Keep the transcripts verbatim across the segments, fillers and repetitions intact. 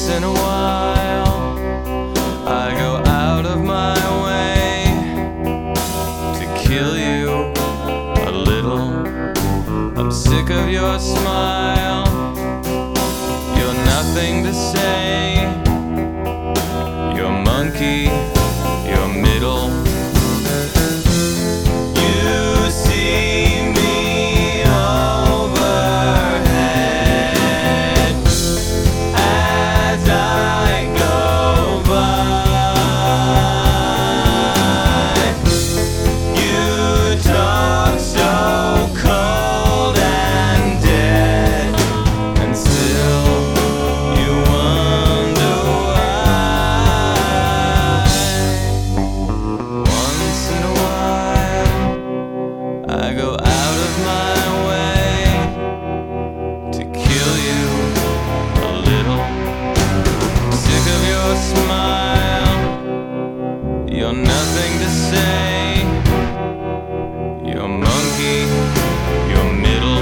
Once in a while, I go out of my way to kill you a little. I'm sick of your smile. You're nothing to say. You're monkey, you're middle. You see me overhead as I go by. You talk so cold and dead, and still you wonder why. Once in a while, I go out of my way to kill you a little. Sick of your smile. You're nothing to say. You're monkey, you're middle.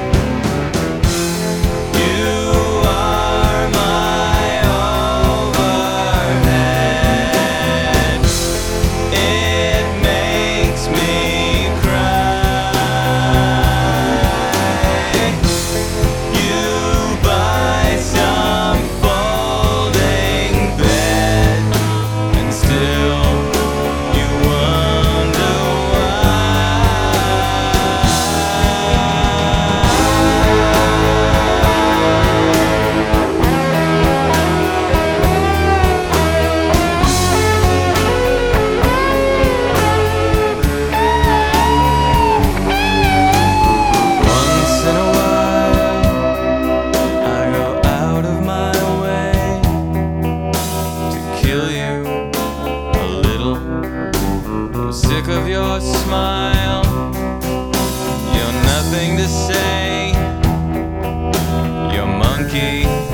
You are my overhead. It makes me cry. You buy some folding bed, and still you wonder Once in a while, I go out of my way to kill you a little. I'm sick of your smile. You're nothing to say. You're monkey.